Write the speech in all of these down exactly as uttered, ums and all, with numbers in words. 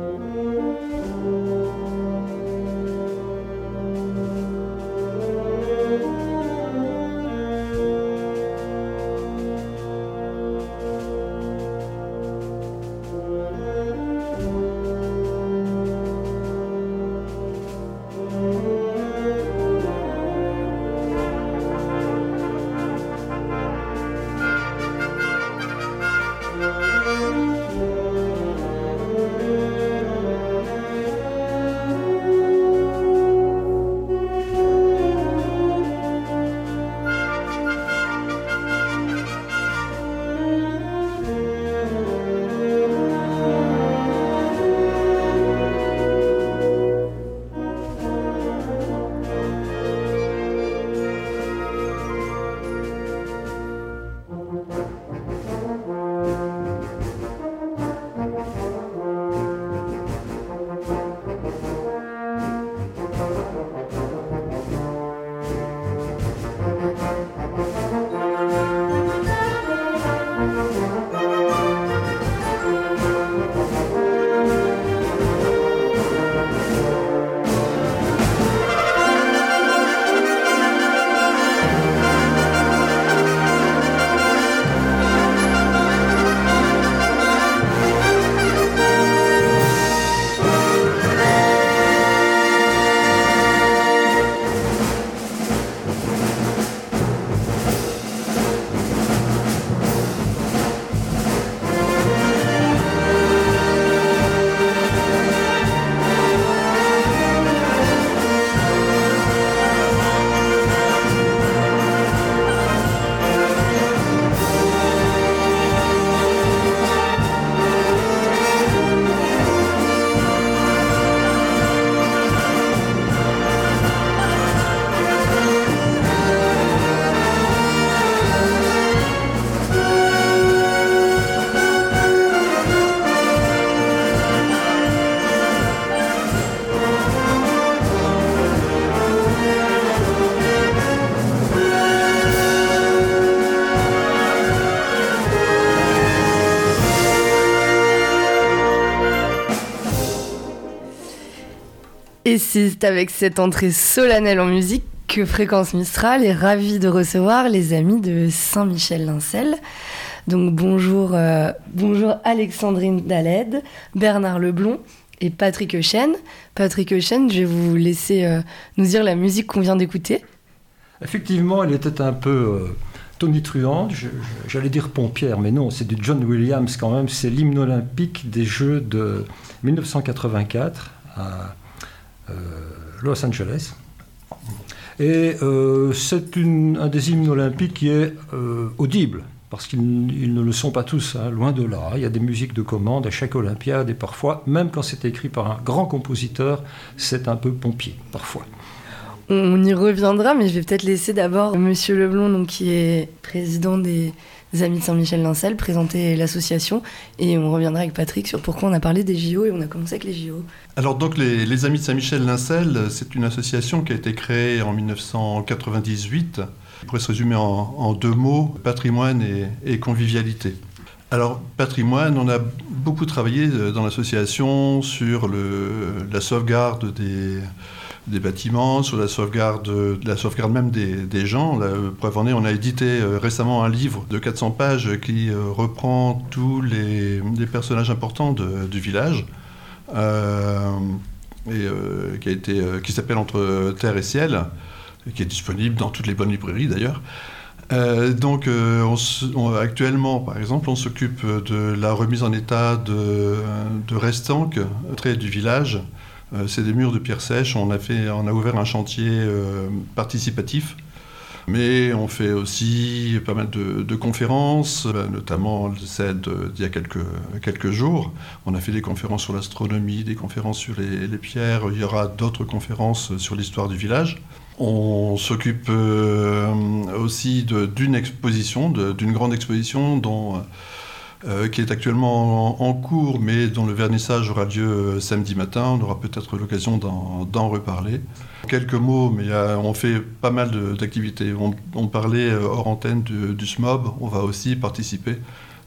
Et c'est avec cette entrée solennelle en musique que Fréquence Mistral est ravie de recevoir les amis de Saint-Michel-Lincel. Donc bonjour, euh, bonjour Alexandrine Daled, Bernard Leblond et Patrick Euchen. Patrick Euchen, je vais vous laisser euh, nous dire la musique qu'on vient d'écouter. Effectivement, elle était un peu euh, tonitruante, je, je, j'allais dire pompière, mais non, c'est du John Williams quand même, c'est l'hymne olympique des Jeux de dix-neuf cent quatre-vingt-quatre à euh, Los Angeles. Et euh, c'est une, un des hymnes olympiques qui est euh, audible, parce qu'ils ils ne le sont pas tous, hein, loin de là. Il y a des musiques de commande à chaque Olympiade, et parfois, même quand c'est écrit par un grand compositeur, c'est un peu pompier, parfois. On y reviendra, mais je vais peut-être laisser d'abord Monsieur Leblond, donc, qui est président des Amis de Saint-Michel-Lincel, présenter l'association, et on reviendra avec Patrick sur pourquoi on a parlé des J O, et on a commencé avec les J O. Alors donc les, les Amis de Saint-Michel-Lincel, c'est une association qui a été créée en dix-neuf cent quatre-vingt-dix-huit, qui pourrait se résumer en, en deux mots, patrimoine et, et convivialité. Alors patrimoine, on a beaucoup travaillé dans l'association sur le, la sauvegarde des... des bâtiments, sur la sauvegarde, la sauvegarde même des, des gens. La preuve en est, on a édité euh, récemment un livre de quatre cents pages qui euh, reprend tous les, les personnages importants de, du village, euh, et euh, qui, a été, euh, qui s'appelle Entre terre et ciel, et qui est disponible dans toutes les bonnes librairies d'ailleurs. Euh, donc euh, on, on, actuellement, par exemple, on s'occupe de la remise en état de, de Restanque, trait du village. Euh, c'est des murs de pierre sèche. On a, fait, on a ouvert un chantier euh, participatif, mais on fait aussi pas mal de, de conférences, euh, notamment celle de, d'il y a quelques, quelques jours. On a fait des conférences sur l'astronomie, des conférences sur les, les pierres. Il y aura d'autres conférences sur l'histoire du village. On s'occupe euh, aussi de, d'une exposition, de, d'une grande exposition dont... Euh, qui est actuellement en, en cours, mais dont le vernissage aura lieu euh, samedi matin. On aura peut-être l'occasion d'en, d'en reparler. Quelques mots, mais euh, on fait pas mal de, d'activités. On, on parlait euh, hors antenne du, du S M O B. On va aussi participer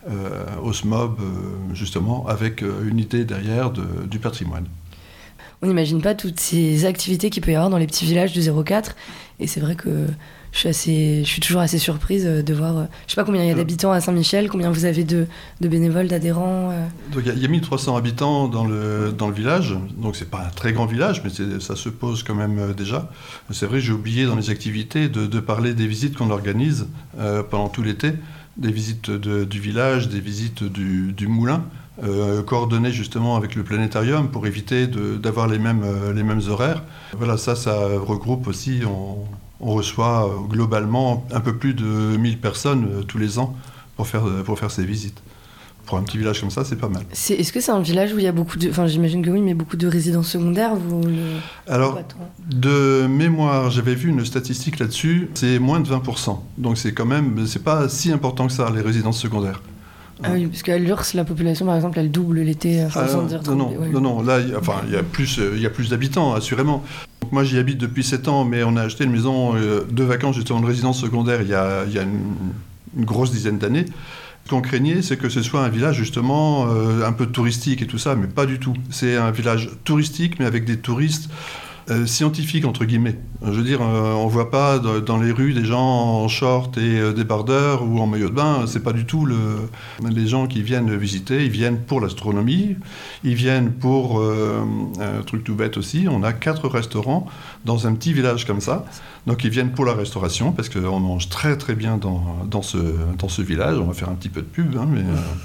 euh, au S M O B, euh, justement, avec euh, une idée derrière de, du patrimoine. On n'imagine pas toutes ces activités qu'il peut y avoir dans les petits villages du zéro quatre. Et c'est vrai que je suis, assez, je suis toujours assez surprise de voir... Je ne sais pas combien il y a d'habitants à Saint-Michel, combien vous avez de, de bénévoles, d'adhérents. Donc il y, y a mille trois cents habitants dans le, dans le village. Donc c'est pas un très grand village, mais c'est, ça se pose quand même déjà. C'est vrai, j'ai oublié dans les activités de, de parler des visites qu'on organise euh, pendant tout l'été. Des visites de, du village, des visites du, du moulin. Euh, coordonné justement avec le planétarium pour éviter de, d'avoir les mêmes, euh, les mêmes horaires. Voilà, ça, ça regroupe aussi, on, on reçoit euh, globalement un peu plus de mille personnes euh, tous les ans pour faire, pour faire ces visites. Pour un petit village comme ça, c'est pas mal. C'est, est-ce que c'est un village où il y a beaucoup de... Enfin, j'imagine que oui, mais beaucoup de résidences secondaires vous, le... Alors, de mémoire, j'avais vu une statistique là-dessus, c'est moins de vingt pour cent. Donc c'est quand même, c'est pas si important que ça, les résidences secondaires. Ah oui, parce qu'à Lurs, la population, par exemple, elle double l'été. Enfin, ah, sans dire non, non, ouais. non, non, là, y a, enfin, il y a plus, il y a plus d'habitants, assurément. Donc, moi, j'y habite depuis sept ans, mais on a acheté une maison euh, de vacances, justement, de résidence secondaire, il y a, y a une, une grosse dizaine d'années. Ce qu'on craignait, c'est que ce soit un village, justement, euh, un peu touristique et tout ça, mais pas du tout. C'est un village touristique, mais avec des touristes Euh, scientifique entre guillemets. Je veux dire, euh, on voit pas de, dans les rues des gens en short et euh, débardeurs ou en maillot de bain. C'est pas du tout le... les gens qui viennent visiter. Ils viennent pour l'astronomie. Ils viennent pour euh, un truc tout bête aussi. On a quatre restaurants dans un petit village comme ça. Donc ils viennent pour la restauration parce qu'on mange très très bien dans, dans, ce, dans ce village. On va faire un petit peu de pub, hein, mais.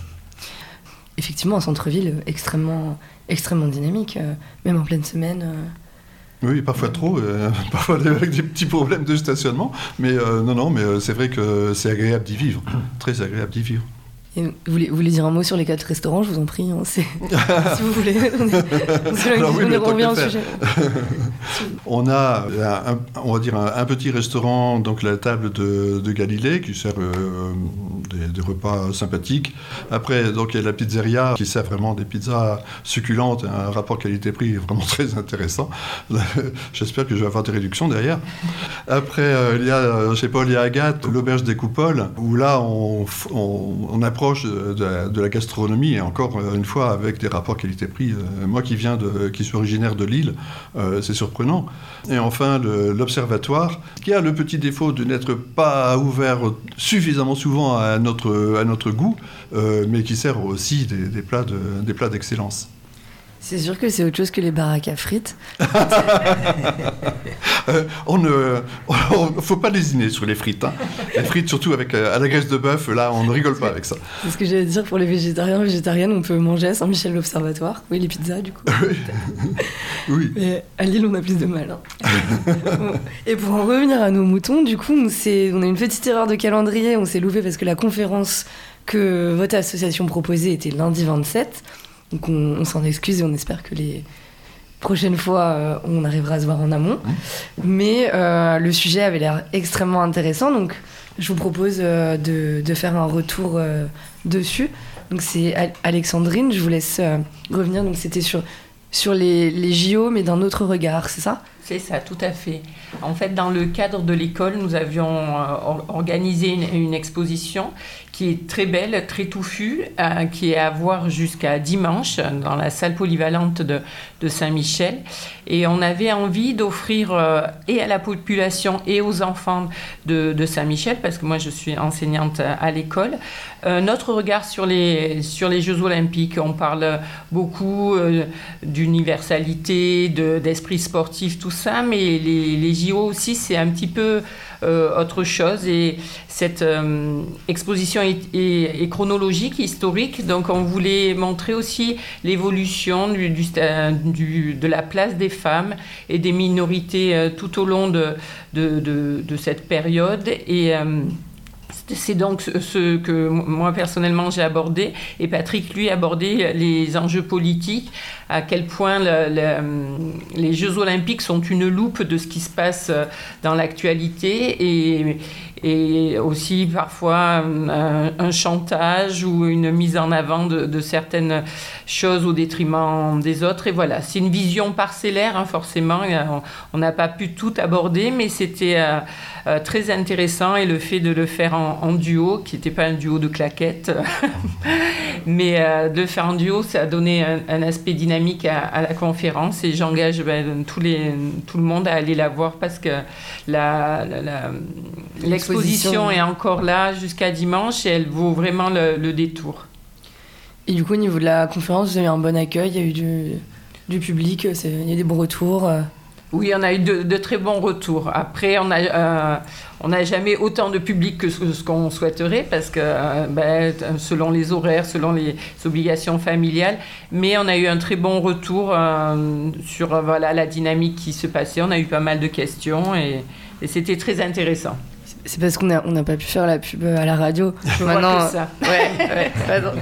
Euh... Effectivement, un centre-ville extrêmement extrêmement dynamique, euh, même en pleine semaine. Euh... Oui, parfois trop, euh, parfois avec des petits problèmes de stationnement, mais euh, non, non, mais euh, c'est vrai que c'est agréable d'y vivre, très agréable d'y vivre. Et vous, voulez, vous voulez dire un mot sur les quatre restaurants, je vous en prie, hein, c'est... si vous voulez. On, est... Alors, oui, on revient au sujet. On a, un, on va dire, un, un petit restaurant, donc la table de, de Galilée, qui sert euh, des, des repas sympathiques. Après, donc, il y a la pizzeria, qui sert vraiment des pizzas succulentes, un rapport qualité-prix vraiment très intéressant. J'espère que je vais avoir des réductions derrière. Après, euh, il y a, je sais pas, il y a Agathe, l'auberge des Coupoles, où là, on, on, on approche de, de, de la gastronomie, et encore une fois, avec des rapports qualité-prix. Euh, moi qui viens de, qui suis originaire de Lille, euh, c'est surprenant. Et enfin, le, l'observatoire, qui a le petit défaut de n'être pas ouvert suffisamment souvent à notre, à notre goût, euh, mais qui sert aussi des, des, plats de, des plats d'excellence. C'est sûr que c'est autre chose que les baraques à frites. euh, on ne faut pas lésiner sur les frites. Hein. Les frites, surtout avec euh, à la graisse de bœuf, là, on ne rigole pas avec ça. C'est ce que j'allais dire pour les végétariens, végétariennes, on peut manger à Saint-Michel l'Observatoire. Oui, les pizzas, du coup. Oui. Mais à Lille, on a plus de mal. Hein. Bon. Et pour en revenir à nos moutons, du coup, on, on a une petite erreur de calendrier. On s'est loupé parce que la conférence que votre association proposait était lundi vingt-sept. Donc on, on s'en excuse et on espère que les prochaines fois, euh, on arrivera à se voir en amont. Mmh. Mais euh, le sujet avait l'air extrêmement intéressant, donc je vous propose euh, de, de faire un retour euh, dessus. Donc c'est Alexandrine, je vous laisse euh, revenir. Donc c'était sur, sur les, les J O, mais d'un autre regard, c'est ça ? C'est ça, tout à fait. En fait, dans le cadre de l'école, nous avions euh, organisé une, une exposition qui est très belle, très touffue, euh, qui est à voir jusqu'à dimanche dans la salle polyvalente de, de Saint-Michel. Et on avait envie d'offrir euh, et à la population et aux enfants de, de Saint-Michel, parce que moi je suis enseignante à l'école, euh, notre regard sur les, sur les Jeux Olympiques. On parle beaucoup euh, d'universalité, de, d'esprit sportif, tout ça, mais les, les J O aussi, c'est un petit peu euh, autre chose. Et cette euh, exposition est, est, est chronologique, historique, donc on voulait montrer aussi l'évolution du, du, du, de la place des femmes et des minorités euh, tout au long de, de, de, de cette période. Et euh, c'est donc ce que moi personnellement j'ai abordé, et Patrick lui a abordé les enjeux politiques, à quel point le, le, les Jeux Olympiques sont une loupe de ce qui se passe dans l'actualité, et, et aussi parfois un, un chantage ou une mise en avant de, de certaines choses au détriment des autres. Et voilà, c'est une vision parcellaire, hein, forcément. On n'a pas pu tout aborder, mais c'était euh, euh, très intéressant. Et le fait de le faire en, en duo, qui n'était pas un duo de claquettes, mais euh, de le faire en duo, ça a donné un, un aspect dynamique à, à la conférence. Et j'engage ben, tous les, tout le monde à aller la voir parce que la, la, la, l'exposition est encore là jusqu'à dimanche et elle vaut vraiment le, le détour. Et du coup, au niveau de la conférence, vous avez un bon accueil, il y a eu du, du public, c'est, il y a des bons retours. Oui, on a eu de, de très bons retours. Après, on n'a euh, on n'a jamais autant de public que ce, ce qu'on souhaiterait parce que euh, ben, selon les horaires, selon les obligations familiales, mais on a eu un très bon retour euh, sur euh, voilà, la dynamique qui se passait. On a eu pas mal de questions et, et c'était très intéressant. C'est parce qu'on n'a on a pas pu faire la pub à la radio. Je maintenant, vois que ça. Ouais, ouais.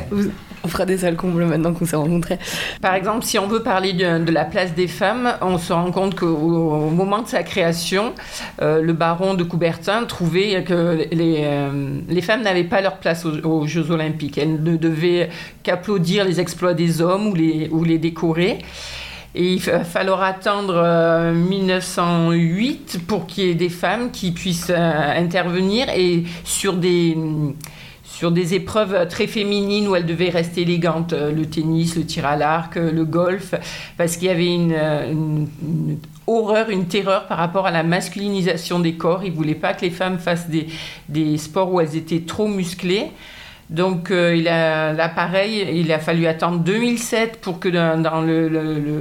On fera des salles combles maintenant qu'on s'est rencontrés. Par exemple, si on veut parler de, de la place des femmes, on se rend compte qu'au au moment de sa création, euh, le baron de Coubertin trouvait que les, euh, les femmes n'avaient pas leur place aux, aux Jeux Olympiques. Elles ne devaient qu'applaudir les exploits des hommes ou les, ou les décorer. Et il va falloir attendre euh, mille neuf cent huit pour qu'il y ait des femmes qui puissent euh, intervenir et sur des... sur des épreuves très féminines où elles devaient rester élégantes, le tennis, le tir à l'arc, le golf, parce qu'il y avait une, une, une horreur, une terreur par rapport à la masculinisation des corps. Ils ne voulaient pas que les femmes fassent des, des sports où elles étaient trop musclées. Donc, euh, il a, là, pareil, il a fallu attendre deux mille sept pour que dans, dans le, le, le,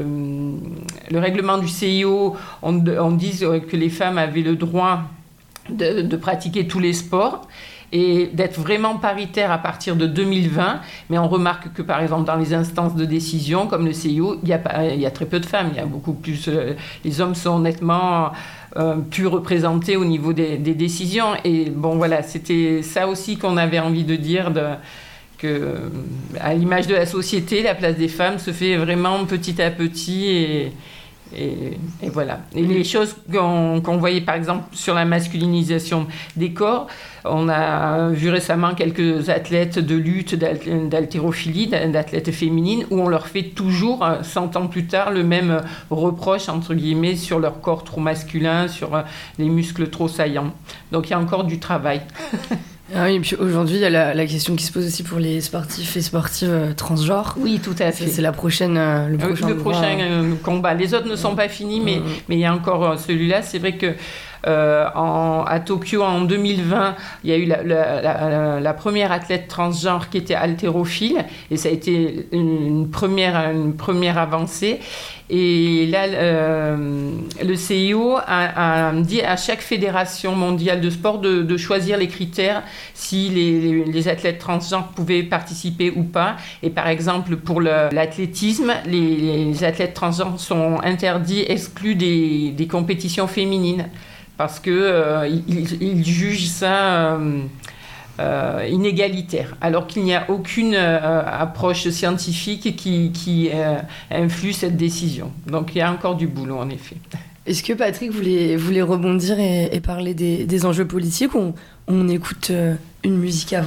le règlement du C I O, on, on dise que les femmes avaient le droit de, de pratiquer tous les sports et d'être vraiment paritaire à partir de deux mille vingt. Mais on remarque que, par exemple, dans les instances de décision, comme le C I O, il y a, pas, il y a très peu de femmes. Il y a beaucoup plus... Euh, les hommes sont nettement euh, plus représentés au niveau des, des décisions. Et bon, voilà, c'était ça aussi qu'on avait envie de dire, de, que, à l'image de la société, la place des femmes se fait vraiment petit à petit et... Et, et voilà. Et les choses qu'on, qu'on voyait par exemple sur la masculinisation des corps, on a vu récemment quelques athlètes de lutte, d'haltérophilie, d'athlètes féminines, où on leur fait toujours, cent ans plus tard, le même reproche, entre guillemets, sur leur corps trop masculin, sur les muscles trop saillants. Donc il y a encore du travail. Ah oui, et puis aujourd'hui, il y a la, la question qui se pose aussi pour les sportifs et sportives euh, transgenres. Oui, tout à fait. C'est, c'est la prochaine, euh, le prochain, le prochain euh, combat. Les autres ne sont pas finis, mais, mmh. mais il y a encore euh, celui-là. C'est vrai que euh, en, à Tokyo, en deux mille vingt, il y a eu la, la, la, la première athlète transgenre qui était haltérophile, et ça a été une première, une première avancée. Et là, euh, le C I O a, a dit à chaque fédération mondiale de sport de, de choisir les critères si les, les, les athlètes transgenres pouvaient participer ou pas. Et par exemple, pour le, l'athlétisme, les, les athlètes transgenres sont interdits, exclus des, des compétitions féminines parce qu'ils euh, ils, ils jugent ça... Euh, Euh, inégalitaire, alors qu'il n'y a aucune euh, approche scientifique qui, qui euh, influe cette décision. Donc il y a encore du boulot, en effet. Est-ce que Patrick voulait, voulait rebondir et, et parler des, des enjeux politiques ou on, on écoute euh, une musique avant ?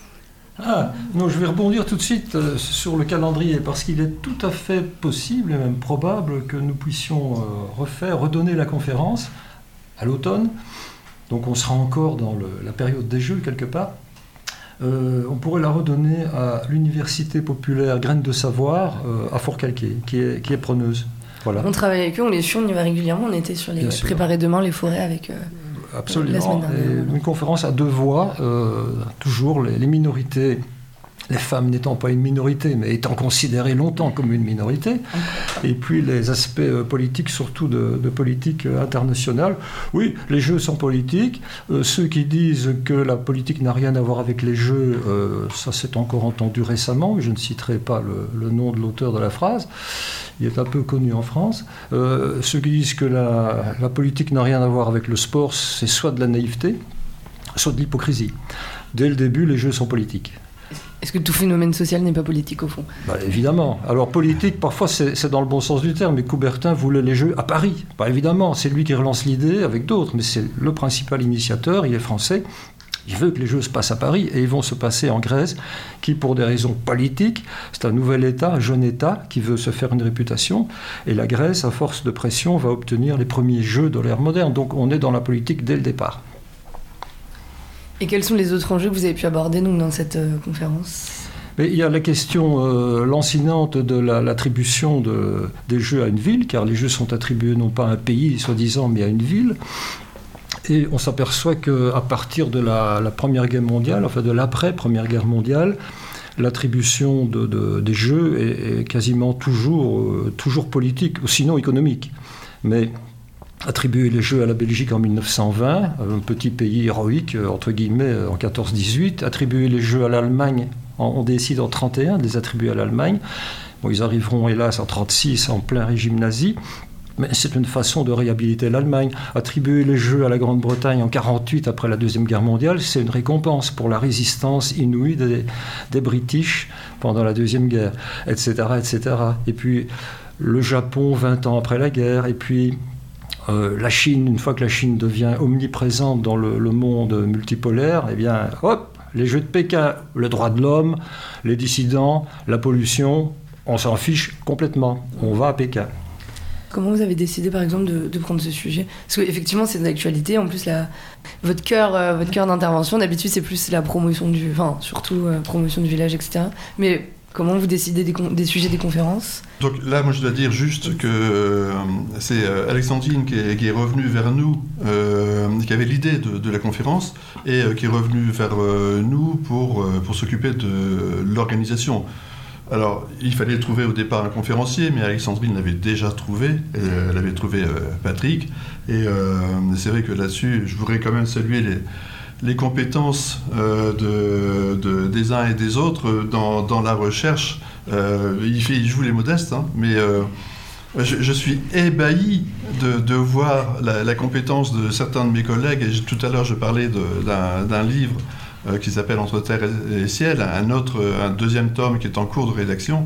Ah, non, je vais rebondir tout de suite euh, sur le calendrier, parce qu'il est tout à fait possible et même probable que nous puissions euh, refaire, redonner la conférence à l'automne. Donc on sera encore dans le, la période des Jeux, quelque part. Euh, on pourrait la redonner à l'Université populaire Graines de Savoir, euh, à Fort-Calquier, qui est, qui est preneuse. Voilà. On travaille avec eux, on les suit, on y va régulièrement. On était sur les Préparer demain les forêts avec eux. Absolument. La semaine dernière. Et une conférence à deux voix, euh, toujours les, les minorités. Les femmes n'étant pas une minorité, mais étant considérées longtemps comme une minorité, et puis les aspects politiques, surtout de, de politique internationale. Oui, les Jeux sont politiques. Euh, ceux qui disent que la politique n'a rien à voir avec les Jeux, euh, ça s'est encore entendu récemment, je ne citerai pas le, le nom de l'auteur de la phrase, il est un peu connu en France. Euh, ceux qui disent que la, la politique n'a rien à voir avec le sport, c'est soit de la naïveté, soit de l'hypocrisie. Dès le début, les Jeux sont politiques. Est-ce que tout phénomène social n'est pas politique au fond ? Bah, évidemment. Alors politique, parfois c'est, c'est dans le bon sens du terme, mais Coubertin voulait les Jeux à Paris. Bah, évidemment, c'est lui qui relance l'idée avec d'autres, mais c'est le principal initiateur, il est français. Il veut que les Jeux se passent à Paris et ils vont se passer en Grèce, qui pour des raisons politiques, c'est un nouvel État, un jeune État qui veut se faire une réputation. Et la Grèce, à force de pression, va obtenir les premiers Jeux de l'ère moderne. Donc on est dans la politique dès le départ. Et quels sont les autres enjeux que vous avez pu aborder donc, dans cette euh, conférence ? Mais il y a la question euh, lancinante de la, l'attribution de, des Jeux à une ville, car les Jeux sont attribués non pas à un pays, soi-disant, mais à une ville. Et on s'aperçoit qu'à partir de la, la Première Guerre mondiale, enfin de l'après-Première Guerre mondiale, l'attribution de, de, des Jeux est, est quasiment toujours, euh, toujours politique, ou sinon économique. Mais attribuer les Jeux à la Belgique en dix-neuf cent vingt, un petit pays héroïque, entre guillemets, en quatorze dix-huit, attribuer les Jeux à l'Allemagne, on décide en trente et un de les attribuer à l'Allemagne. Bon, ils arriveront hélas en trente-six en plein régime nazi, mais c'est une façon de réhabiliter l'Allemagne. Attribuer les Jeux à la Grande-Bretagne en quarante-huit après la Deuxième Guerre mondiale, c'est une récompense pour la résistance inouïe des, des British pendant la Deuxième Guerre, et cetera, et cetera. Et puis le Japon vingt ans après la guerre, et puis Euh, la Chine, une fois que la Chine devient omniprésente dans le, le monde multipolaire, eh bien, hop, les Jeux de Pékin, le droit de l'homme, les dissidents, la pollution, on s'en fiche complètement. On va à Pékin. Comment vous avez décidé, par exemple, de, de prendre ce sujet ? Parce qu'effectivement, c'est d'actualité. En plus, la, votre cœur, euh, votre cœur d'intervention, d'habitude, c'est plus la promotion du... Enfin, surtout euh, promotion du village, et cetera. Mais comment vous décidez des, con- des sujets des conférences ? Donc là, moi, je dois dire juste que euh, c'est euh, Alexandrine qui est, qui est revenue vers nous, euh, qui avait l'idée de, de la conférence, et euh, qui est revenue vers euh, nous pour, euh, pour s'occuper de l'organisation. Alors, il fallait trouver au départ un conférencier, mais Alexandrine l'avait déjà trouvé, elle, elle avait trouvé euh, Patrick, et euh, c'est vrai que là-dessus, je voudrais quand même saluer les... les compétences euh, de, de, des uns et des autres dans, dans la recherche. Euh, il, fait, il joue les modestes, hein, mais euh, je, je suis ébahi de, de voir la, la compétence de certains de mes collègues. Et tout à l'heure, je parlais de, d'un, d'un livre euh, qui s'appelle « Entre terre et ciel », un, autre, un deuxième tome qui est en cours de rédaction.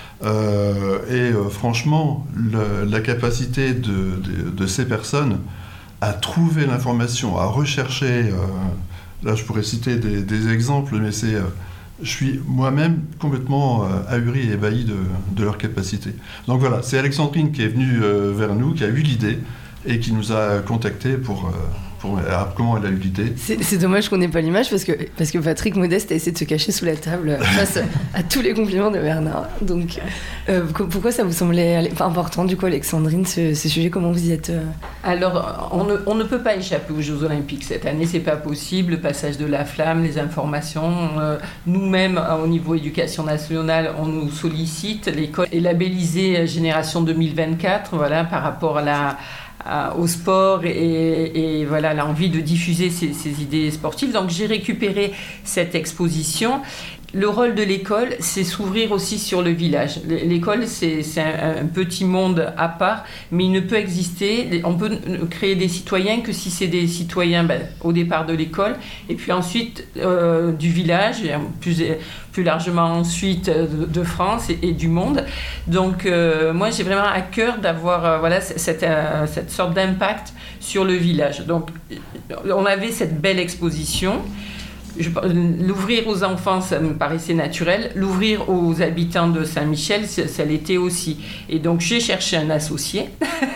Euh, et euh, franchement, le, la capacité de, de, de ces personnes à trouver l'information, à rechercher. Euh, là, je pourrais citer des, des exemples, mais c'est, euh, je suis moi-même complètement euh, ahuri et ébahi de, de leur capacité. Donc voilà, c'est Alexandrine qui est venue euh, vers nous, qui a eu l'idée et qui nous a contactés pour... Euh, pour alors, comment elle a eu l'idée. C'est, c'est dommage qu'on n'ait pas l'image parce que, parce que Patrick Modeste a essayé de se cacher sous la table face à tous les compliments de Bernard. Donc, euh, pourquoi ça vous semblait important, du coup, Alexandrine, ce, ce sujet, comment vous y êtes euh... Alors, on ne, on ne peut pas échapper aux Jeux Olympiques cette année, c'est pas possible. Le passage de la flamme, les informations. Euh, nous-mêmes, au niveau éducation nationale, on nous sollicite. L'école est labellisée Génération deux mille vingt-quatre, voilà, par rapport à la... au sport et, et voilà l'envie de diffuser ces, ces idées sportives. Donc j'ai récupéré cette exposition. Le rôle de l'école, c'est s'ouvrir aussi sur le village. L'école, c'est, c'est un, un petit monde à part, mais il ne peut exister, on peut créer des citoyens que si c'est des citoyens ben, au départ de l'école, et puis ensuite euh, du village, et plus, plus largement ensuite de, de France et, et du monde. Donc euh, moi, j'ai vraiment à cœur d'avoir euh, voilà, cette, euh, cette sorte d'impact sur le village. Donc on avait cette belle exposition. Je, l'ouvrir aux enfants, ça me paraissait naturel. L'ouvrir aux habitants de Saint-Michel, ça, ça l'était aussi. Et donc, j'ai cherché un associé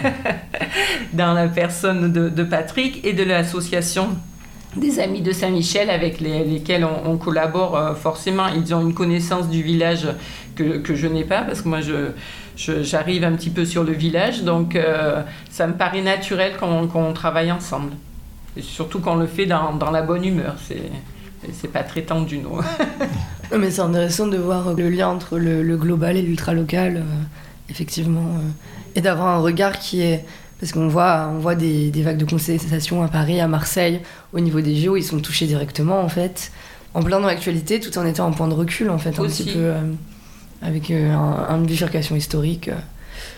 dans la personne de, de Patrick et de l'association des Amis de Saint-Michel avec les, lesquels on, on collabore euh, forcément. Ils ont une connaissance du village que, que je n'ai pas parce que moi, je, je, j'arrive un petit peu sur le village. Donc, euh, ça me paraît naturel qu'on, qu'on travaille ensemble. Et surtout qu'on le fait dans, dans la bonne humeur. C'est... C'est pas très tendu, non. Non, mais c'est intéressant de voir le lien entre le, le global et l'ultra-local, euh, effectivement. Euh, et d'avoir un regard qui est... Parce qu'on voit, on voit des, des vagues de contestation à Paris, à Marseille, au niveau des J O, ils sont touchés directement, en fait. En plein dans l'actualité, tout en étant un point de recul, en fait, un aussi. petit peu, euh, avec euh, un, une bifurcation historique. Euh.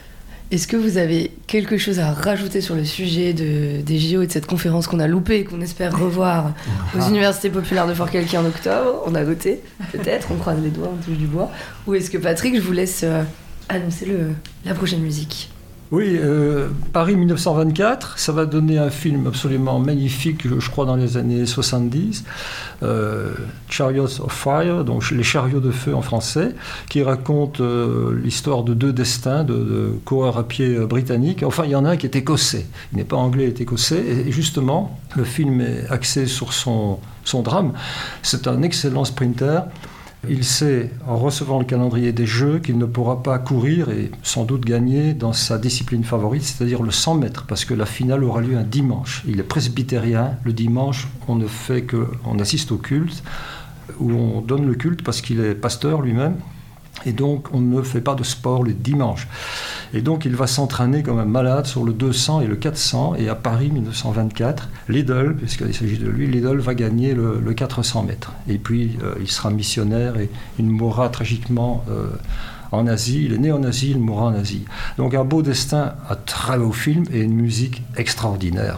Est-ce que vous avez quelque chose à rajouter sur le sujet de, des J O et de cette conférence qu'on a loupée et qu'on espère revoir aux universités populaires de Forcalquier en octobre? On a noté, peut-être, on croise les doigts, on touche du bois. Ou est-ce que Patrick, je vous laisse euh, annoncer le, la prochaine musique? Oui, euh, Paris mille neuf cent vingt-quatre, ça va donner un film absolument magnifique, je, je crois dans les années soixante-dix, euh, Chariots of Fire, donc les chariots de feu en français, qui raconte euh, l'histoire de deux destins de, de coureurs à pied britanniques. Enfin, il y en a un qui est écossais, il n'est pas anglais, il est écossais, et, et justement, le film est axé sur son, son drame. C'est un excellent sprinter. Il sait, en recevant le calendrier des Jeux, qu'il ne pourra pas courir et sans doute gagner dans sa discipline favorite, c'est-à-dire le cent mètres, parce que la finale aura lieu un dimanche. Il est presbytérien. Le dimanche, on ne fait que, on assiste au culte, où on donne le culte parce qu'il est pasteur lui-même. Et donc, on ne fait pas de sport le dimanche. Et donc, il va s'entraîner comme un malade sur le deux cents et le quatre cents. Et à Paris, mille neuf cent vingt-quatre, Lidl, puisqu'il s'agit de lui, Lidl va gagner le, le quatre cents mètres. Et puis, euh, il sera missionnaire et il mourra tragiquement euh, en Asie. Il est né en Asie, il mourra en Asie. Donc, un beau destin, un très beau film et une musique extraordinaire.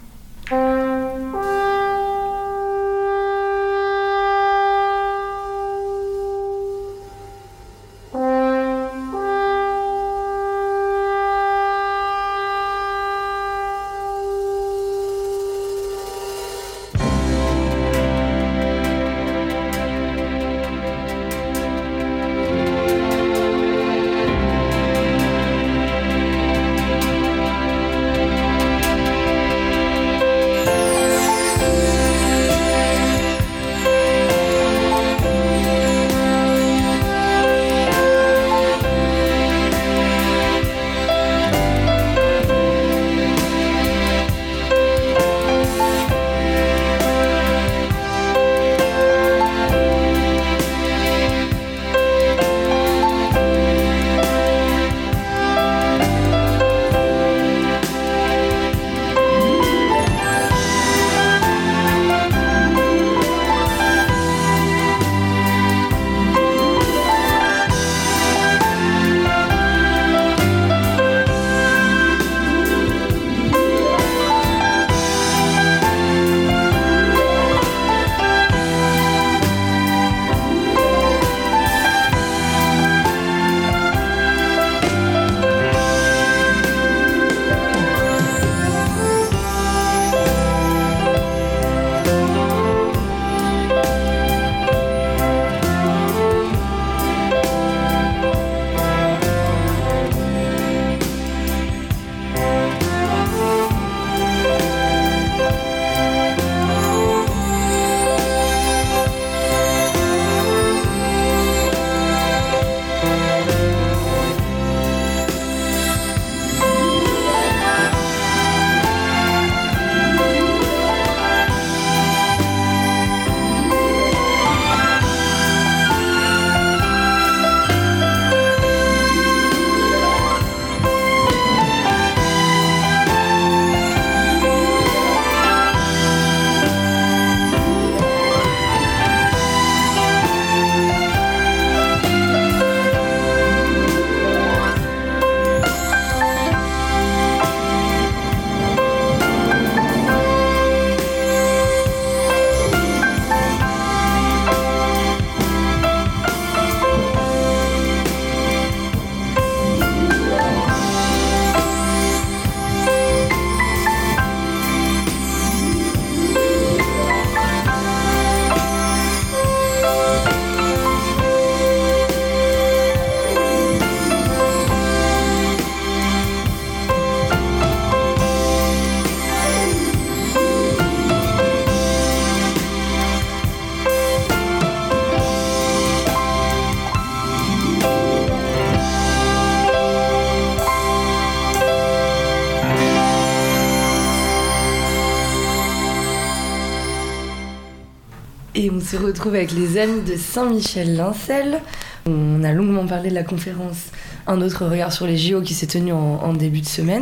Et on se retrouve avec les amis de Saint-Michel-Lincel. On a longuement parlé de la conférence Un autre regard sur les J O qui s'est tenue en, en début de semaine.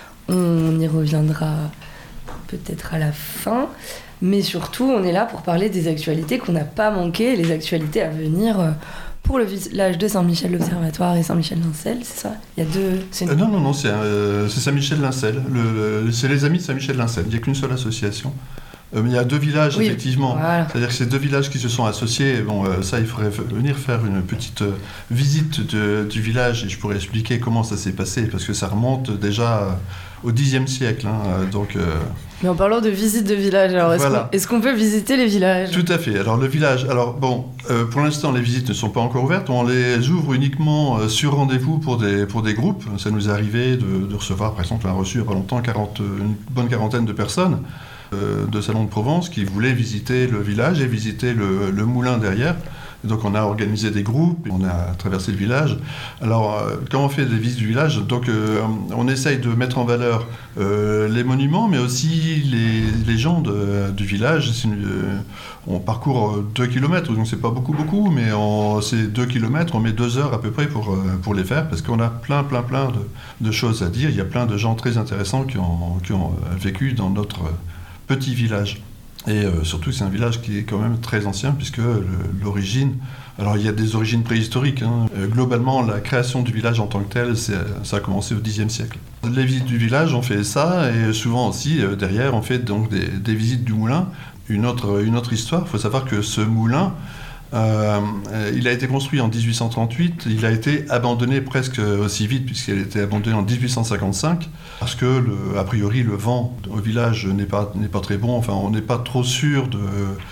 On y reviendra peut-être à la fin. Mais surtout, on est là pour parler des actualités qu'on n'a pas manquées, les actualités à venir pour le village de Saint-Michel-l'Observatoire et Saint-Michel-Lincel, c'est ça? Il y a deux... C'est une... euh, Non, non, non, c'est, euh, c'est Saint-Michel-Lincel. Le, le, c'est les Amis de Saint-Michel-Lincel. Il n'y a qu'une seule association. Euh, il y a deux villages, oui, effectivement. Voilà. C'est-à-dire que c'est deux villages qui se sont associés. Bon, euh, ça, il faudrait venir faire une petite euh, visite de, du village et je pourrais expliquer comment ça s'est passé, parce que ça remonte déjà euh, au dixième siècle. Hein, donc, euh... Mais en parlant de visite de village, alors est-ce, voilà. qu'on, est-ce qu'on peut visiter les villages? Tout à fait. Alors le village, alors bon, euh, pour l'instant les visites ne sont pas encore ouvertes. On les ouvre uniquement euh, sur rendez-vous pour des, pour des groupes. Ça nous est arrivé de, de recevoir, par exemple, on a reçu il n'y a pas longtemps quarante, une bonne quarantaine de personnes de Salon de Provence qui voulaient visiter le village et visiter le, le moulin derrière. Et donc on a organisé des groupes, on a traversé le village. Alors euh, quand on fait des visites du village, donc euh, on essaye de mettre en valeur euh, les monuments, mais aussi les, les gens de, du village. C'est une, euh, on parcourt deux kilomètres, donc c'est pas beaucoup beaucoup, mais en ces deux kilomètres, on met deux heures à peu près pour, euh, pour les faire, parce qu'on a plein plein plein de, de choses à dire. Il y a plein de gens très intéressants qui ont, qui ont vécu dans notre petit village. Et euh, surtout, c'est un village qui est quand même très ancien, puisque le, l'origine... Alors, il y a des origines préhistoriques. Hein. Euh, globalement, la création du village en tant que tel, c'est, ça a commencé au dixième siècle. Les visites du village, on fait ça, et souvent aussi, euh, derrière, on fait donc des, des visites du moulin. Une autre, une autre histoire, il faut savoir que ce moulin, Euh, il a été construit en dix-huit cent trente-huit, il a été abandonné presque aussi vite puisqu'il a été abandonné en dix-huit cent cinquante-cinq parce que, le, a priori, le vent au village n'est pas, n'est pas très bon, enfin on n'est pas trop sûr de,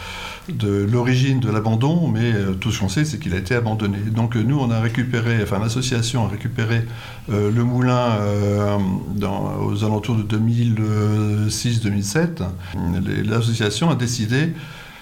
de l'origine de l'abandon, mais euh, tout ce qu'on sait c'est qu'il a été abandonné. Donc nous on a récupéré, enfin l'association a récupéré euh, le moulin euh, dans, aux alentours de deux mille six deux mille sept. L'association a décidé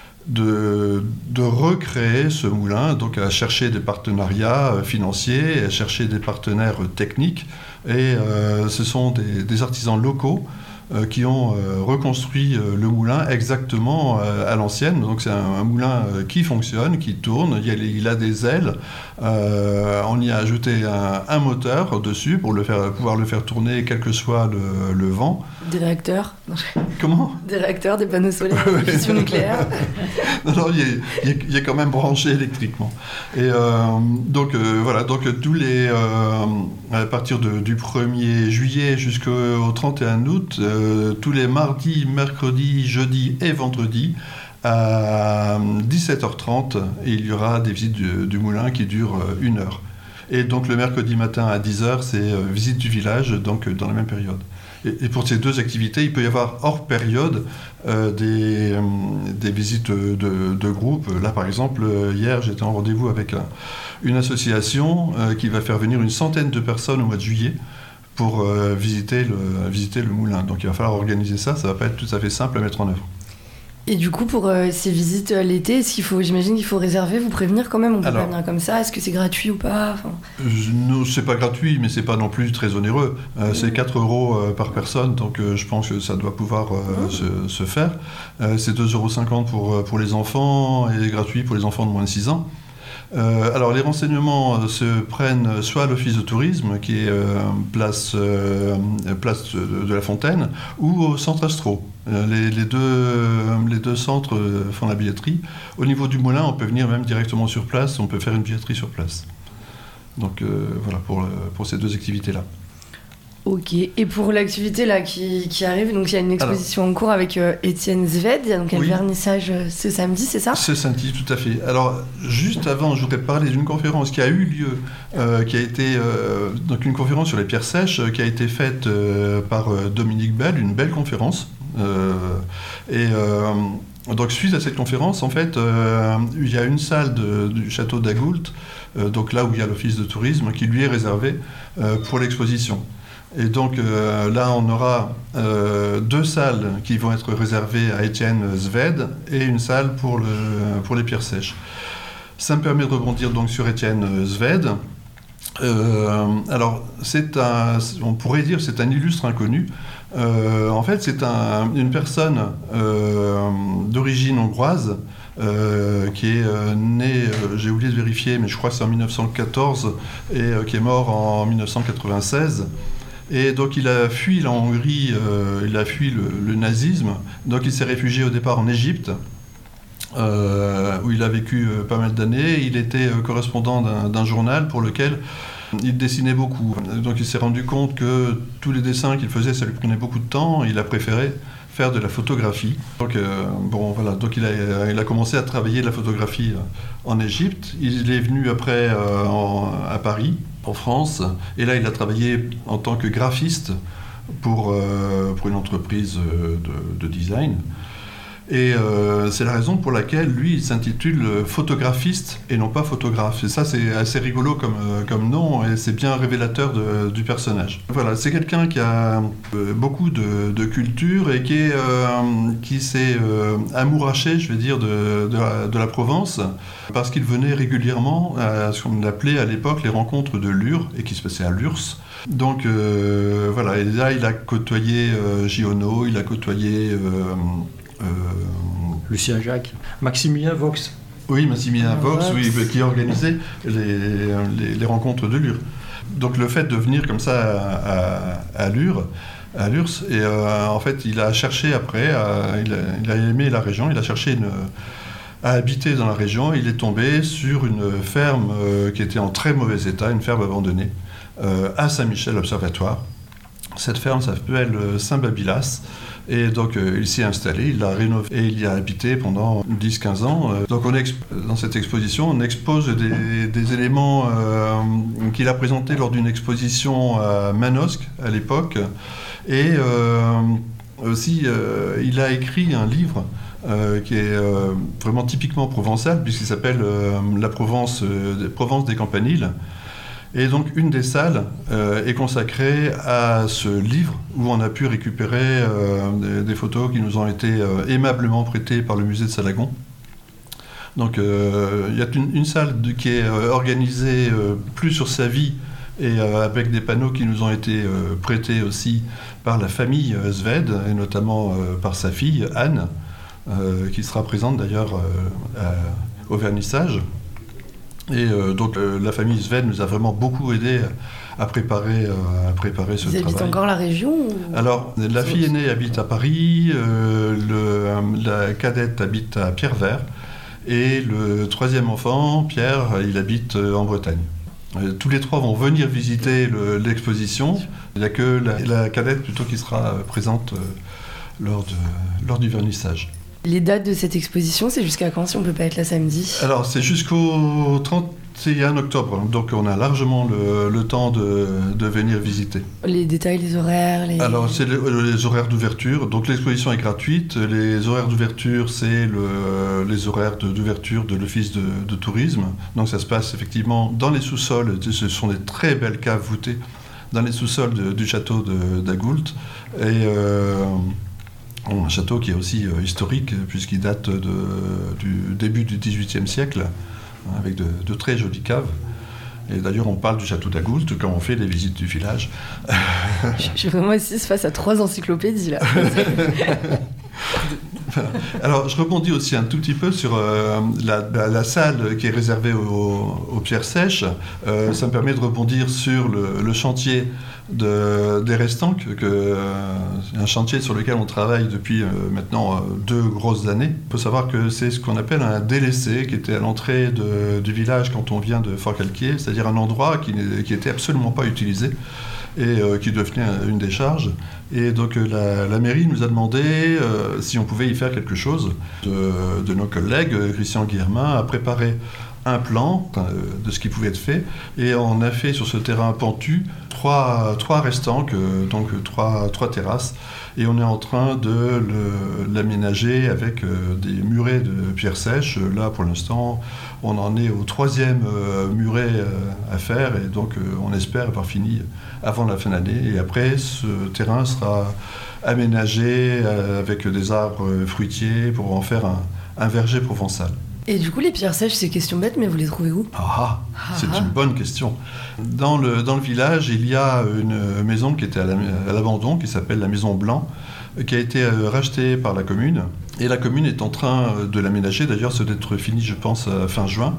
De, de recréer ce moulin, donc à chercher des partenariats financiers, à chercher des partenaires techniques. Et euh, ce sont des, des artisans locaux euh, qui ont euh, reconstruit euh, le moulin exactement euh, à l'ancienne. Donc c'est un, un moulin euh, qui fonctionne, qui tourne, il, y a, il a des ailes. Euh, on y a ajouté un, un moteur dessus pour le faire, pouvoir le faire tourner quel que soit le, le vent. Des réacteurs? Comment? Des réacteurs, des panneaux solaires, des fusions nucléaires. Non, non, il est, il, est, il est quand même branché électriquement. Et euh, donc, euh, voilà, donc tous les, euh, à partir de, du premier juillet jusqu'au trente et un août, euh, tous les mardis, mercredis, jeudis et vendredis, à dix-sept heures trente, il y aura des visites du, du moulin qui durent une heure. Et donc le mercredi matin à dix heures, c'est euh, visite du village, donc dans la même période. Et, et pour ces deux activités, il peut y avoir hors période euh, des, euh, des visites de, de groupe. Là, par exemple, hier, j'étais en rendez-vous avec un, une association euh, qui va faire venir une centaine de personnes au mois de juillet pour euh, visiter, le, visiter le moulin. Donc il va falloir organiser ça, ça ne va pas être tout à fait simple à mettre en œuvre. Et du coup, pour euh, ces visites euh, l'été, est-ce qu'il faut, j'imagine qu'il faut réserver, vous prévenir quand même, on peut Alors, pas venir comme ça, est-ce que c'est gratuit ou pas? enfin... Non, c'est pas gratuit, mais c'est pas non plus très onéreux. Euh, mmh. C'est quatre euros euh, par personne, donc euh, je pense que ça doit pouvoir euh, mmh. se, se faire. Euh, c'est deux euros cinquante pour, pour les enfants et gratuit pour les enfants de moins de six ans. Euh, alors les renseignements euh, se prennent soit à l'office de tourisme qui est euh, place, euh, place de, de la Fontaine ou au centre Astro. Euh, les, les, deux, les deux centres font la billetterie. Au niveau du moulin, on peut venir même directement sur place, on peut faire une billetterie sur place. Donc euh, voilà pour, pour ces deux activités-là. Ok, et pour l'activité là qui, qui arrive, donc il y a une exposition Alors, en cours avec euh, Étienne Zved, il y a donc un oui. vernissage euh, ce samedi, c'est ça? Ce samedi, tout à fait. Alors, juste avant, je voudrais parler d'une conférence qui a eu lieu, euh, qui a été, euh, donc une conférence sur les pierres sèches, euh, qui a été faite euh, par euh, Dominique Bell, une belle conférence. Euh, et euh, donc, suite à cette conférence, en fait, euh, il y a une salle de, du château d'Agoult, euh, donc là où il y a l'office de tourisme, qui lui est réservée euh, pour l'exposition. Et donc euh, là, on aura euh, deux salles qui vont être réservées à Étienne Zved et une salle pour, le, pour les pierres sèches. Ça me permet de rebondir donc sur Étienne Zved. Euh, alors, c'est un, on pourrait dire c'est un illustre inconnu. Euh, en fait, c'est un, une personne euh, d'origine hongroise euh, qui est euh, née, euh, j'ai oublié de vérifier, mais je crois que c'est en dix-neuf cent quatorze et euh, qui est mort en dix-neuf cent quatre-vingt-seize. Et donc il a fui la Hongrie, euh, il a fui le, le nazisme, donc il s'est réfugié au départ en Égypte. euh, où il a vécu euh, pas mal d'années. Il était euh, correspondant d'un, d'un journal pour lequel il dessinait beaucoup. Donc il s'est rendu compte que tous les dessins qu'il faisait, ça lui prenait beaucoup de temps. Il a préféré faire de la photographie. Donc, euh, bon, voilà. Donc il, a, il a commencé à travailler de la photographie en Égypte. Il est venu après euh, en, à Paris, en France. Et là, il a travaillé en tant que graphiste pour, euh, pour une entreprise de, de design. Et euh, c'est la raison pour laquelle lui, il s'intitule photographiste et non pas photographe. Et ça, c'est assez rigolo comme, euh, comme nom et c'est bien révélateur de, du personnage. Voilà, c'est quelqu'un qui a euh, beaucoup de, de culture et qui, est, euh, qui s'est euh, amouraché, je vais dire, de, de, la, de la Provence parce qu'il venait régulièrement à ce qu'on appelait à l'époque les rencontres de Lure et qui se passaient à Lurs. Donc euh, voilà, et là, il a côtoyé euh, Giono, il a côtoyé... Euh, Euh, Lucien Jacques, Maximilien Vaux. Oui, Maximilien Ah, Vaux, oui, Vaux. qui organisait les, les, les rencontres de Lure. Donc le fait de venir comme ça à, à, à Lure, à Lurs, et euh, en fait il a cherché après, à, il, a, il a aimé la région, il a cherché une, à habiter dans la région, il est tombé sur une ferme euh, qui était en très mauvais état, une ferme abandonnée, euh, à Saint-Michel-Observatoire. Cette ferme s'appelle Saint-Babylas. Et donc euh, il s'y est installé, il l'a rénové et il y a habité pendant dix à quinze ans. Donc on exp- dans cette exposition, on expose des, des éléments euh, qu'il a présentés lors d'une exposition à Manosque à l'époque. Et euh, aussi, euh, il a écrit un livre euh, qui est euh, vraiment typiquement provençal, puisqu'il s'appelle euh, La Provence, euh, Provence des Campaniles. Et donc une des salles euh, est consacrée à ce livre où on a pu récupérer euh, des, des photos qui nous ont été euh, aimablement prêtées par le musée de Salagon. Donc euh, il y a une, une salle de, qui est euh, organisée euh, plus sur sa vie et euh, avec des panneaux qui nous ont été euh, prêtés aussi par la famille euh, Sved et notamment euh, par sa fille Anne, euh, qui sera présente d'ailleurs euh, à, au vernissage. Et euh, donc euh, la famille Sved nous a vraiment beaucoup aidé à préparer, euh, à préparer ce Ils travail. habitent encore la région ou... Alors, la fille aînée habite à Paris, euh, le, la cadette habite à Pierrevert, et le troisième enfant, Pierre, il habite en Bretagne. Euh, tous les trois vont venir visiter le, l'exposition. Il n'y a que la, la cadette plutôt qui sera présente euh, lors, de, lors du vernissage. Les dates de cette exposition, c'est jusqu'à quand si on peut pas être là samedi? Alors, c'est jusqu'au trente et un octobre, donc on a largement le, le temps de, de venir visiter. Les détails, les horaires les... Alors, c'est les, les horaires d'ouverture. Donc, l'exposition est gratuite. Les horaires d'ouverture, c'est le, les horaires de, d'ouverture de l'Office de, de tourisme. Donc, ça se passe effectivement dans les sous-sols. Ce sont des très belles caves voûtées dans les sous-sols de, du château de, d'Agoult. Et... Euh, un château qui est aussi euh, historique, puisqu'il date de, du début du dix-huitième siècle, hein, avec de, de très jolies caves. Et d'ailleurs, on parle du château d'Agoult quand on fait les visites du village. Je suis vraiment assise face à trois encyclopédies, là. Alors, je rebondis aussi un tout petit peu sur euh, la, la, la salle qui est réservée aux, aux pierres sèches. Euh, ça me permet de rebondir sur le, le chantier de, des restants, que, que, euh, un chantier sur lequel on travaille depuis euh, maintenant euh, deux grosses années. Il faut savoir que c'est ce qu'on appelle un délaissé, qui était à l'entrée de, du village quand on vient de Fort-Calquier, c'est-à-dire un endroit qui n'était absolument pas utilisé et euh, qui devenait une décharge. Et donc euh, la, la mairie nous a demandé euh, si on pouvait y faire quelque chose. De, de nos collègues, Christian Guillermin a préparé un plan euh, de ce qui pouvait être fait, et on a fait sur ce terrain pentu trois, trois restants, que, donc trois, trois terrasses, et on est en train de le, l'aménager avec euh, des murets de pierres sèches. Là, pour l'instant, on en est au troisième euh, muret euh, à faire, et donc euh, on espère avoir fini avant la fin d'année. Et après, ce terrain sera aménagé euh, avec des arbres fruitiers pour en faire un, un verger provençal. Et du coup, les pierres sèches, c'est question bête, mais vous les trouvez où? Ah, Ah, c'est ah. une bonne question. Dans le, dans le village, il y a une maison qui était à, la, à l'abandon, qui s'appelle la Maison Blanc, qui a été rachetée par la commune. Et la commune est en train de l'aménager. D'ailleurs, ça doit être fini, je pense, à fin juin.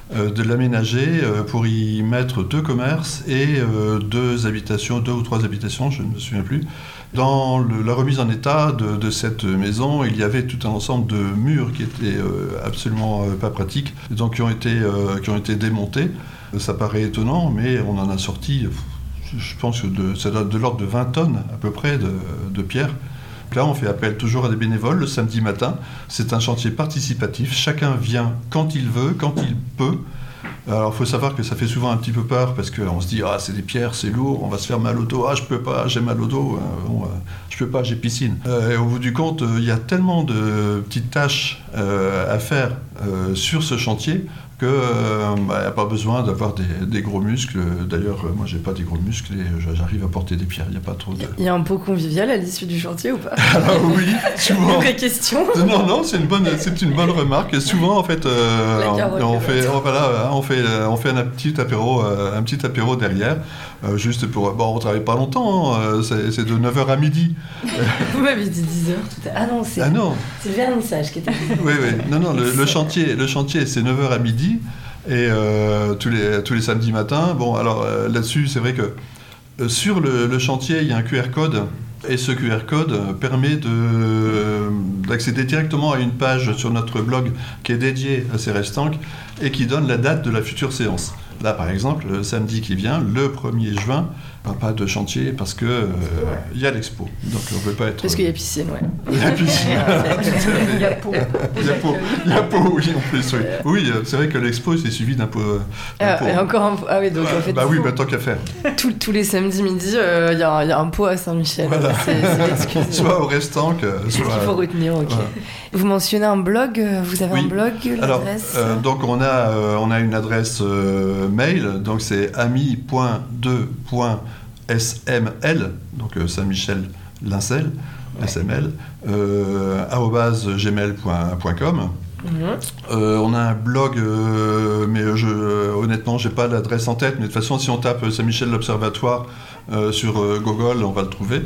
euh, de l'aménager euh, pour y mettre deux commerces et euh, deux habitations, deux ou trois habitations, je ne me souviens plus. Dans le, la remise en état de, de cette maison, il y avait tout un ensemble de murs qui étaient euh, absolument euh, pas pratiques, donc qui ont été, euh, qui ont été démontés. Ça paraît étonnant, mais on en a sorti, je pense que de, ça doit être de l'ordre de vingt tonnes à peu près de, de pierre. Là, on fait appel toujours à des bénévoles le samedi matin. C'est un chantier participatif. Chacun vient quand il veut, quand il peut. Alors, il faut savoir que ça fait souvent un petit peu peur parce qu'on se dit « Ah, c'est des pierres, c'est lourd, on va se faire mal au dos. Ah, je peux pas, j'ai mal au dos. Bon, euh, je peux pas, j'ai piscine. Euh, » Et au bout du compte, il y a tellement de petites tâches euh, à faire euh, sur ce chantier qu'il n'y euh, bah, a pas besoin d'avoir des, des gros muscles. D'ailleurs, moi, j'ai pas des gros muscles et j'arrive à porter des pierres. Il n'y a pas trop de... Il y a un pot convivial à l'issue du chantier ou pas? Alors oui, souvent. Une vraie question. Non, non, c'est une bonne, c'est une bonne remarque. Souvent, en fait, euh, on, on fait, on, voilà, on fait, on fait un petit apéro, un petit apéro derrière, euh, juste pour. Bon, on travaille pas longtemps. Hein, c'est, c'est de neuf heures à midi. Vous m'avez dit dix heures tout à l'heure. Ah non, c'est. Ah non. C'est le vernissage qui était. Oui, oui. Non, non. Le, le chantier, le chantier, c'est neuf heures à midi. Et euh, tous, les, tous les samedis matins. Bon, alors euh, là-dessus, c'est vrai que euh, sur le, le chantier, il y a un Q R code. Et ce Q R code euh, permet de, euh, d'accéder directement à une page sur notre blog qui est dédiée à ces restanques et qui donne la date de la future séance. Là, par exemple, le samedi qui vient, le premier juin, pas de chantier parce qu'il euh, y a l'expo. Donc on ne peut pas être... Parce qu'il y a piscine, ouais. Il y a piscine. Il y a pot. Il y a pot, il y a pot, oui, en plus, oui. Oui, c'est vrai que l'expo, c'est suivi d'un pot. Ah, pot. Et encore un pot. Ah oui, donc ah, en fait... Bah oui, bah, tant qu'à faire. Tous, tous les samedis midi, il euh, y, y a un pot à Saint-Michel. Voilà. C'est, c'est l'excuse. Soit au restant que... Soit... Il faut retenir, ok. Voilà. Vous mentionnez un blog, vous avez oui. un blog, l'adresse? Alors, euh, donc on a, euh, on a une adresse euh, mail, donc c'est ami point deux point s m l, donc euh, Saint-Michel Lincel, ouais. S M L, euh, arobase gmail point com. Mm-hmm. Euh, on a un blog, euh, mais je, euh, honnêtement, j'ai pas l'adresse en tête, mais de toute façon, si on tape Saint-Michel l'Observatoire euh, sur euh, Google, on va le trouver.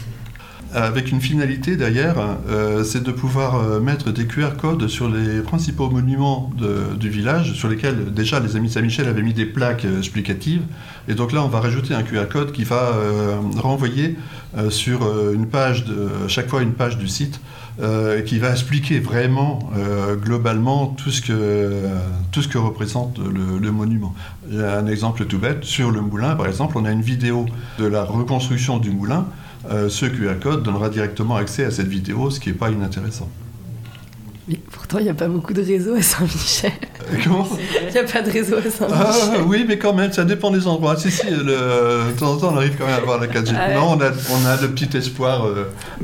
Avec une finalité derrière, euh, c'est de pouvoir euh, mettre des Q R codes sur les principaux monuments de, du village, sur lesquels déjà les Amis de Saint-Michel avaient mis des plaques euh, explicatives. Et donc là, on va rajouter un Q R code qui va euh, renvoyer euh, sur euh, une page, de, chaque fois une page du site, euh, qui va expliquer vraiment, euh, globalement, tout ce, que, euh, tout ce que représente le, le monument. J'ai un exemple tout bête. Sur le moulin, par exemple, on a une vidéo de la reconstruction du moulin. Euh, ce Q R code donnera directement accès à cette vidéo, ce qui n'est pas inintéressant. Mais pourtant, il n'y a pas beaucoup de réseaux à Saint-Michel. Euh, comment ? Il n'y a pas de réseau à Saint-Michel. Ah, oui, mais quand même, ça dépend des endroits. Si, si, le, de temps en temps, on arrive quand même à avoir la quatre G. Ah, ouais. Non, on a, on a le petit espoir euh,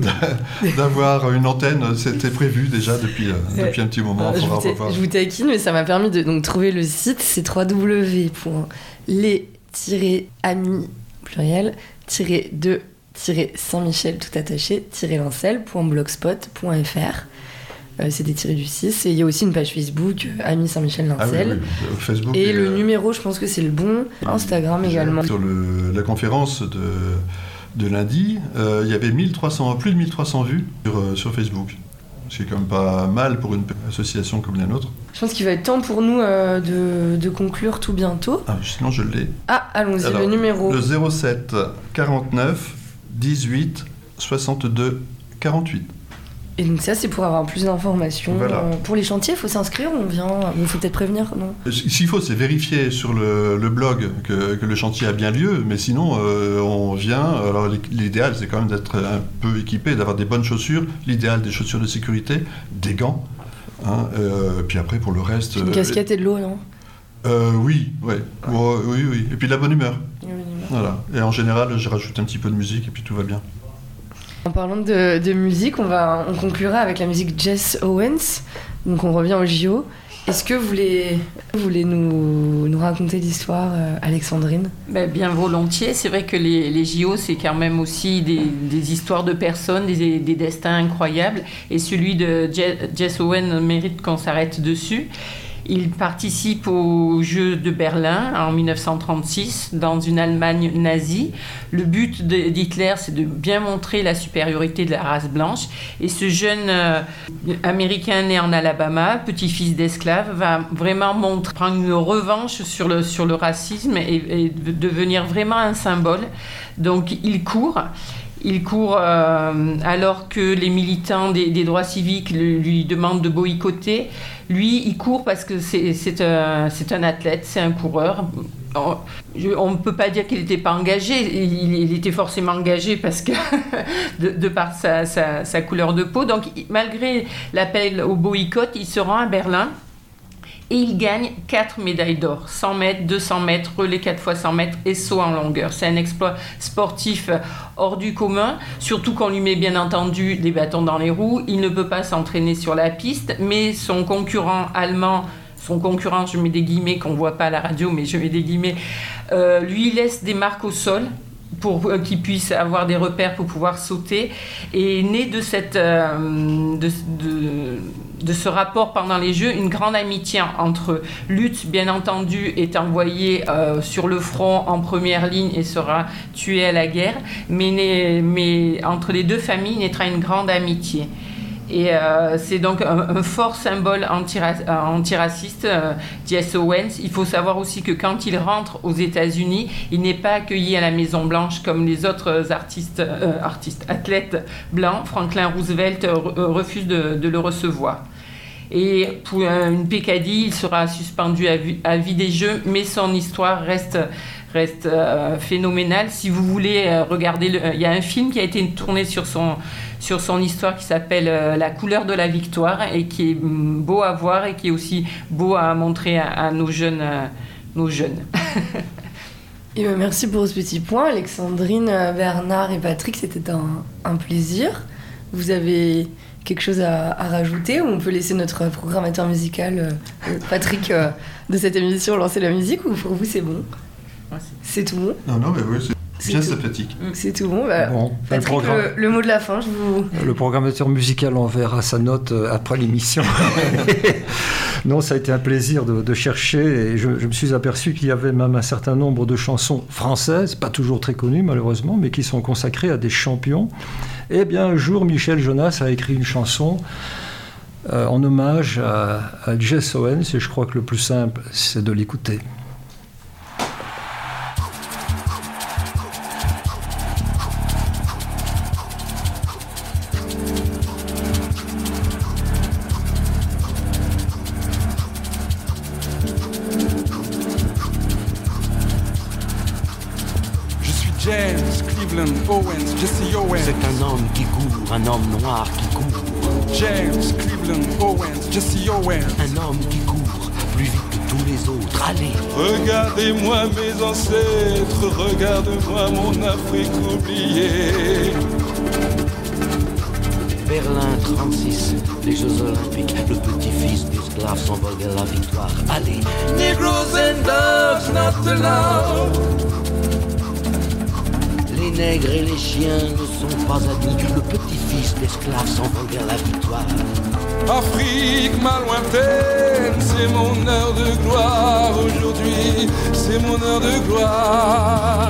d'avoir une antenne. C'était prévu déjà depuis, euh, depuis un petit moment. Ah, je, vous ta- je vous taquine, mais ça m'a permis de donc, trouver le site. C'est w w w point les tiret amis, pluriel, tiret de Saint-Michel tout attaché, lincel point blogspot point f r. Euh, c'est des tirés du six. Et il y a aussi une page Facebook, euh, Amis Saint-Michel Lincel. Ah oui, oui. Facebook et, et le euh... numéro, je pense que c'est le bon. Instagram euh, également. Sur le, la conférence de, de lundi, euh, il y avait mille trois cents, plus de mille trois cents vues sur, euh, sur Facebook. C'est quand même pas mal pour une association comme la nôtre. Je pense qu'il va être temps pour nous euh, de, de conclure tout bientôt. Ah, sinon, je l'ai. Ah, allons-y, alors, le numéro. Le zéro sept quarante-neuf dix-huit soixante-deux quarante-huit. Et donc ça, c'est pour avoir plus d'informations. Voilà. Euh, pour les chantiers, il faut s'inscrire, on vient... Il faut peut-être prévenir, non ? S'il faut, c'est vérifier sur le, le blog que, que le chantier a bien lieu, mais sinon, euh, on vient... Alors l'idéal, c'est quand même d'être un peu équipé, d'avoir des bonnes chaussures, l'idéal, des chaussures de sécurité, des gants, hein, euh, puis après, pour le reste... Une casquette euh, et de l'eau, non ? euh, Oui, ouais. Ouais. Oh, oui, oui. Et puis de la bonne humeur. La bonne humeur. Voilà. Et en général, je rajoute un petit peu de musique et puis tout va bien. En parlant de, de musique, on, va, on conclura avec la musique Jess Owens. Donc on revient au J O. Est-ce que vous voulez, vous voulez nous, nous raconter l'histoire, euh, Alexandrine ? Ben, bien volontiers. C'est vrai que les, les J O, c'est quand même aussi des, des histoires de personnes, des, des destins incroyables. Et celui de Jess Owens mérite qu'on s'arrête dessus. Il participe aux Jeux de Berlin en dix-neuf cent trente-six dans une Allemagne nazie. Le but de, d'Hitler, c'est de bien montrer la supériorité de la race blanche. Et ce jeune euh, Américain né en Alabama, petit-fils d'esclave, va vraiment montrer, prendre une revanche sur le, sur le racisme et, et devenir vraiment un symbole. Donc il court. Il court euh, alors que les militants des, des droits civiques lui, lui demandent de boycotter. Lui, il court parce que c'est, c'est, un, c'est un athlète, c'est un coureur. On, je, on ne peut pas dire qu'il n'était pas engagé. Il, il était forcément engagé parce que de, de par sa, sa, sa couleur de peau. Donc, malgré l'appel au boycott, il se rend à Berlin. Et il gagne quatre médailles d'or, cent mètres, deux cents mètres, relais quatre fois cent mètres et saut en longueur. C'est un exploit sportif hors du commun, surtout qu'on lui met bien entendu des bâtons dans les roues. Il ne peut pas s'entraîner sur la piste, mais son concurrent allemand, son concurrent, je mets des guillemets qu'on ne voit pas à la radio, mais je mets des guillemets, euh, lui laisse des marques au sol pour qu'il puisse avoir des repères pour pouvoir sauter. Et né de, cette, euh, de, de, de ce rapport pendant les Jeux, une grande amitié entre eux. Lutz, bien entendu, est envoyé euh, sur le front en première ligne et sera tué à la guerre. Mais, né, mais entre les deux familles naîtra une grande amitié. Et euh, c'est donc un, un fort symbole antira- antiraciste, euh, Jesse Owens. Il faut savoir aussi que quand il rentre aux États-Unis, il n'est pas accueilli à la Maison-Blanche comme les autres artistes, euh, artistes athlètes blancs. Franklin Roosevelt re- refuse de, de le recevoir. Et pour une Pécadille, il sera suspendu à vie, à vie des Jeux, mais son histoire reste... reste euh, phénoménal. Si vous voulez euh, regarder, le, euh, il y a un film qui a été tourné sur son, sur son histoire qui s'appelle euh, La couleur de la victoire et qui est mm, beau à voir et qui est aussi beau à montrer à, à nos jeunes. Euh, nos jeunes. Et ben merci pour ce petit point. Alexandrine, Bernard et Patrick, c'était un, un plaisir. Vous avez quelque chose à, à rajouter ou on peut laisser notre programmateur musical, euh, Patrick, euh, de cette émission lancer la musique ou pour vous c'est bon? C'est tout bon? Non, non, mais oui, c'est, c'est bien tout. sympathique. C'est tout bon. Bah, bon Patrick, le, programme... le, le mot de la fin, je vous... Le programmateur musical enverra sa note après l'émission. Non, ça a été un plaisir de, de chercher et je, je me suis aperçu qu'il y avait même un certain nombre de chansons françaises, pas toujours très connues malheureusement, mais qui sont consacrées à des champions. Et bien un jour, Michel Jonas a écrit une chanson euh, en hommage à, à Jesse Owens et je crois que le plus simple, c'est de l'écouter. Owens, Jesse Owens. C'est un homme qui court, un homme noir qui court. James Cleveland Owens, Jesse Owens. Un homme qui court plus vite que tous les autres. Allez. Regardez-moi mes ancêtres, regarde-moi mon Afrique oubliée. Berlin trente-six, les Jeux Olympiques. Le petit-fils d'esclave s'envole vers la victoire. Allez. Negroes and dogs not allowed. Les nègres et les chiens ne sont pas admis. Le petit-fils d'esclave s'envole vers la victoire. Afrique, ma lointaine, c'est mon heure de gloire. Aujourd'hui, c'est mon heure de gloire.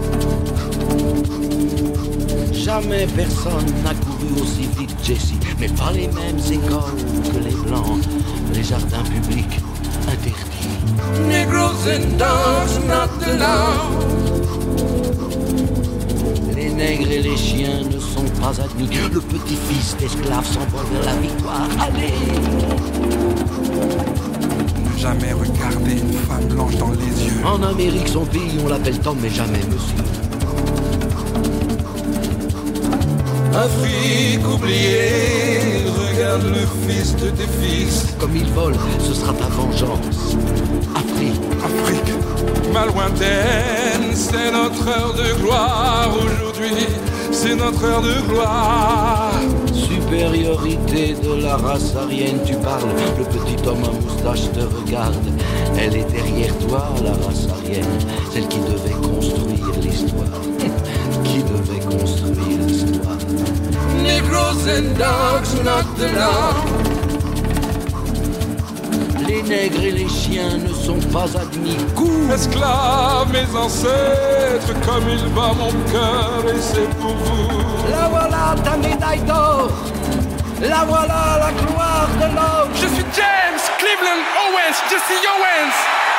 Jamais personne n'a couru aussi vite, Jesse. Mais pas les mêmes écoles que les blancs. Les jardins publics interdits. Negroes and dogs not allowed. Les nègres et les chiens ne sont pas admis. Le petit-fils d'esclave s'envole vers la victoire. Allez! Ne jamais regarder une femme blanche dans les yeux. En Amérique, son pays, on l'appelle Tom, mais jamais monsieur. Afrique oubliée, regarde le fils de tes fils. Comme il vole, ce sera ta vengeance. Afrique. Afrique, ma lointaine, c'est notre heure de gloire. Aujourd'hui, c'est notre heure de gloire. Supériorité de la race aryenne, tu parles. Le petit homme à moustache te regarde. Elle est derrière toi, la race aryenne. Celle qui devait construire l'histoire. Qui devait construire l'histoire. Negroes and dogs not allowed. Les nègres et les chiens ne sont pas admis. Cours. Esclaves, mes ancêtres, comme il bat mon cœur et c'est pour vous. La voilà ta médaille d'or. La voilà la gloire de l'homme. Je suis James Cleveland Owens, Jesse Owens.